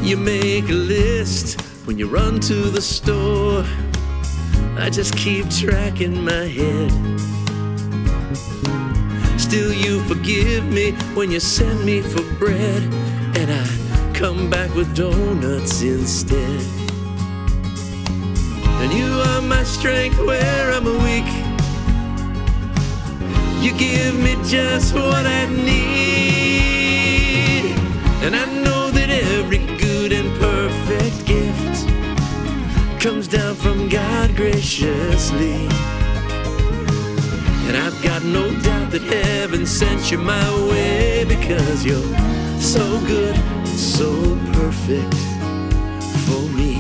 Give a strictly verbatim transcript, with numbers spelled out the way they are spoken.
You make a list when you run to the store. I just keep track in my head. Still you forgive me when you send me for bread, and I come back with donuts instead. And you are my strength where I'm weak. You give me just what I need. And I know that every good and perfect gift comes down from God graciously. And I've got no doubt that heaven sent you my way, because you're so good and so perfect for me.